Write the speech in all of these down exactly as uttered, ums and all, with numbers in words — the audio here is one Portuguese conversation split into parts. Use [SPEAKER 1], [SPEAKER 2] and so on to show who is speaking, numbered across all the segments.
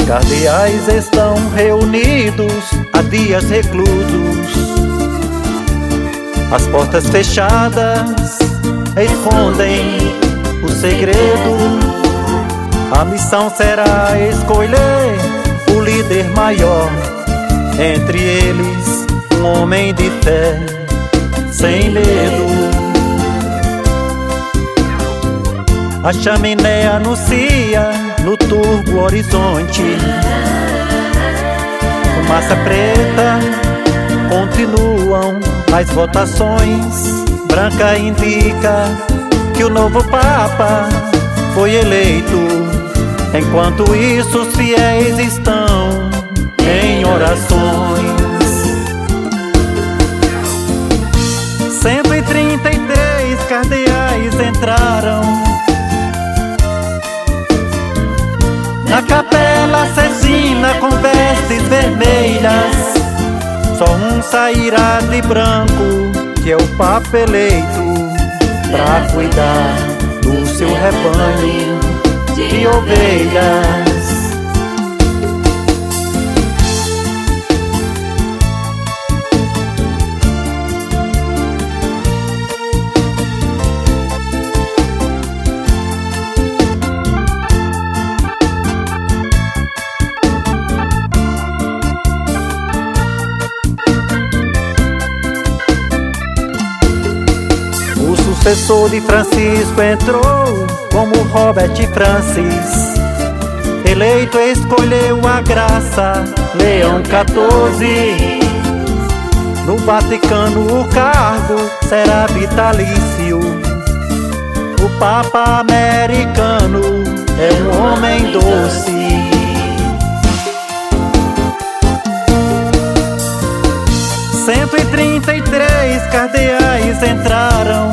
[SPEAKER 1] Cardeais estão reunidos há dias reclusos. As portas fechadas escondem o segredo. A missão será escolher o líder maior. Entre eles, um homem de fé, sem medo. A chaminé anuncia no turvo horizonte. Fumaça preta, continuam as votações. Branca indica que o novo Papa foi eleito. Enquanto isso, os fiéis estão em orações. Cento e trinta e três cardeais entraram na capela Assassina com vestes vermelhas. Só um sairá de branco, que é o Papa eleito, pra cuidar do seu rebanho de ovelhas. O sucessor de Francisco entrou como Robert Francis. Eleito escolheu a graça, Leão quatorze. No Vaticano o cargo será vitalício. O Papa americano é um homem doce. Cento e trinta e três cardeais entraram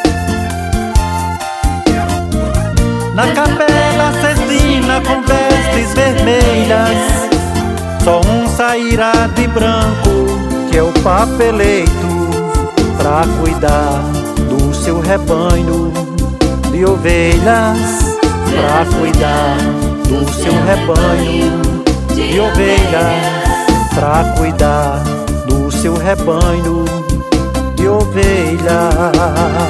[SPEAKER 1] na capela Assassina com vestes vermelhas. Só um sairá de branco, que é o Papa eleito, pra cuidar do seu rebanho de ovelhas. Pra cuidar do seu rebanho de ovelhas. Pra cuidar do seu rebanho de ovelhas.